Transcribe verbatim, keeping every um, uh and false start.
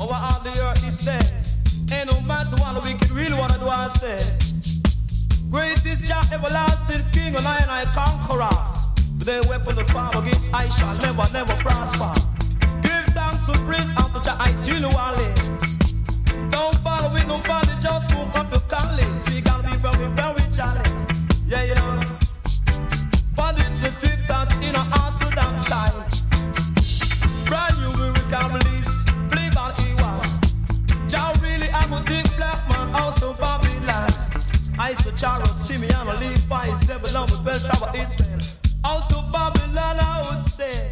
over all the earth is dead. Ain't no matter what the wicked really wanna do, I say. Great is Jah, everlasting King, and I and I conqueror. But their weapon of farm against I shall never, never prosper. Give thanks to praise unto Jah, I genuinely. Don't follow with nobody, just move up your colleagues. We gotta be very, very jolly. Yeah, yeah. But it's the victors in our orthodox style. Brand new lyrical release, play by E one. Jah really, I would dig black man out of Babylon. I saw Charles, Simeon, Levi, Zebulun, Belshazzar, Israel. Out of Babylon, I would say.